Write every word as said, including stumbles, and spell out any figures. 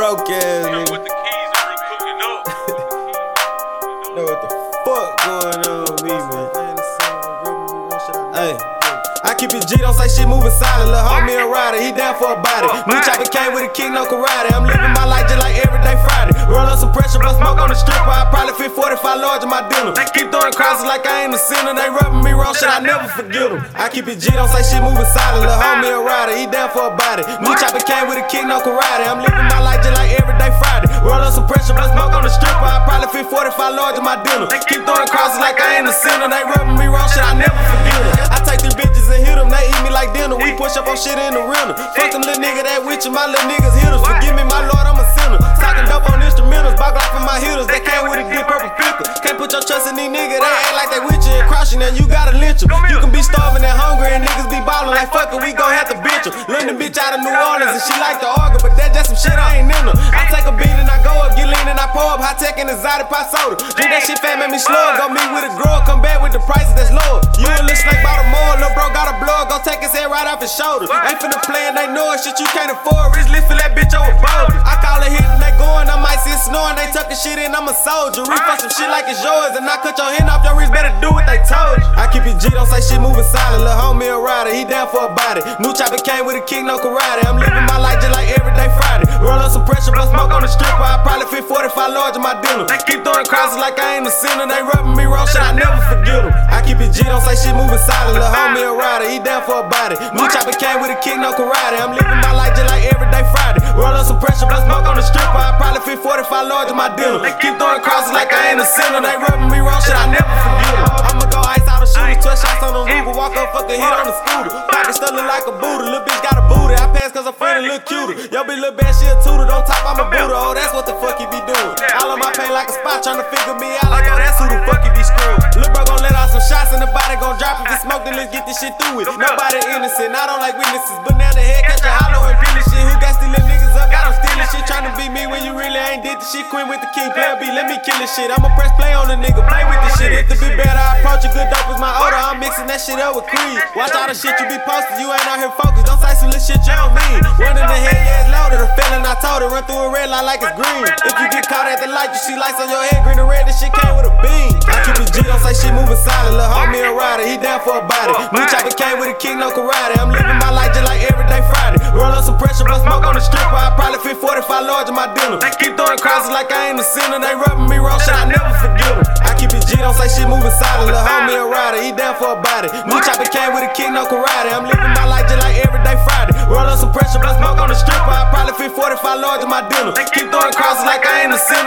broke ass nigga. With the keys and we're cooking up. Know what the fuck going on with me, man? Hey. I keep it G, don't say shit moving silent. Lil' homie a rider, he down for a body. New chopper came with a king, no karate. I'm living my life just like everyday Friday. Roll up some pressure, blow smoke on the strip. I probably fit forty-five large in my dinner. Keep throwing crosses like I ain't a sinner. They rubbing me wrong, shit, I never forget them. I keep it G, don't say shit moving silent. Lil' homie a rider, he down for a body. New chopper came with a king, no karate. I'm living my life just like everyday Friday. Roll up some pressure, blow smoke on the strip. I probably fit forty-five large in my dinner. Keep throwing crosses like I ain't a sinner. They rubbing me wrong, shit, I never forget them. I take three bitches and hit them, they eat me like dinner. We push up on shit in the rental. Fuck them little nigga that with you, my little niggas hitters. Forgive me, my lord, I'm a sinner. Talking dope on instrumentals, bog off for my hitters. They came with a good purple picker. Can't put your trust in these niggas, they act like they with you and cross you. Now you gotta lynch them. You can be starving and hungry and niggas be ballin' like fuck it, we gon' have to bitch them. Learn the bitch out of New Orleans and she like to argue, but that just some shit I ain't in her. I take a beat and I go up, get lean and I pour up high tech and exotic pop soda. Drink that shit fat, make me slow. Go meet with a girl, come back with the prices that's lower. You a little snake by the mall, little bro got a blood, go take his head right off his shoulder. Ain't finna play and they know it, shit you can't afford. Rich lift for that bitch over boulder. I call it hitting, they going, I might see it snoring. They tucking shit in, I'm a soldier. Reef for some shit like it's yours, and I cut your hand off your wrist, better do what they told you. I keep it G, don't say shit moving silent. Lil' homie a rider, he down for a body. New chopper came with a king, no karate. I'm living my life just like everyday Friday. Roll up some pressure, blow smoke on the strip. I probably fit forty-five large in my dinner. Keep throwing crosses like I ain't a sinner. They rubbing me wrong, shit, I never forget them. I keep it G, don't say shit moving silent. Lil' homie a rider, he down for a body. New chopper came with a king, no karate. I'm living my life just like everyday Friday. Roll up some pressure, blow smoke on the strip. I probably fit forty-five large in my dinner. Keep throwing crosses like I ain't a sinner. They rubbing me wrong, shit, I never forget them. I'ma go ice out the shooter, twelve shots on the Uber, walk up, fuck a hit on the scooter. Pocket stuff look like a Buddha, little bitch got a booty. I pass cause I'm feeling look cuter. Yo, bitch look bad, she a tutor. Don't top, I'm a Buddha. Oh, that's what the fuck he be doing. All of my pain like a spot, trying to figure me out like, oh, that's who the fuck he be screwing. Lil' bro gon' let out some shots and the body gon' drop. If he smoke, then let's get this shit through it. Nobody innocent, I don't like witnesses. But now the head catch a hollow and finish shit. Who got these little niggas up? Got them stealing shit, trying to beat me when you really ain't did the shit. Queen with the king, player B, let me kill this shit. I'ma press play on the nigga, play with this shit. If the bit better, I approach a good dope is my order. I'm mixing that shit up with Creed. Watch all the shit you be posting, you ain't out here focused. Don't say some little shit you don't mean. One in the head, yeah, it's loaded. A feeling I told it, run through a red light like it's green. If you get caught at the light, you see lights on your head, green and red, this shit came with a beam. I keep it G, don't say shit moving silent. Lil' homie a rider, he down for a body. New chopper came with a king, no karate. I'm living my life just like everyday Friday. Roll up some pressure, blow smoke on the strip. I probably fit forty-five large in my dinner. Keep throwing crosses like I ain't a sinner. They rubbing me wrong, shit, I never forget them. I keep it G, don't say shit moving silent. Lil' homie a rider, he down for a body. New chopper came with a king, no karate. I'm living my life just like everyday Friday. Roll up some pressure, blow smoke on the strip. I probably fit forty-five large in my dinner. Keep throwing crosses like I ain't a sinner.